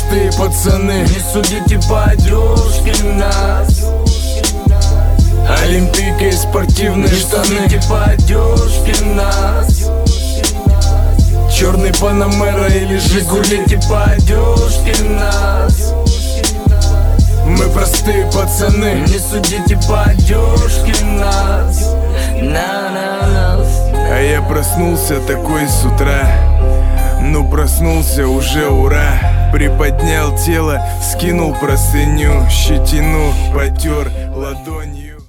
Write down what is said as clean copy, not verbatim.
простые пацаны. Не судите по одежке нас. Олимпийка и спортивные штаны. Не судите по одежке нас. Черный Панамера или Жигули. Судите по одежке нас. Мы простые пацаны. Не судите по одежке нас. А я проснулся такой с утра. Ну проснулся уже, ура. Приподнял тело, скинул простыню, щетину потер ладонью.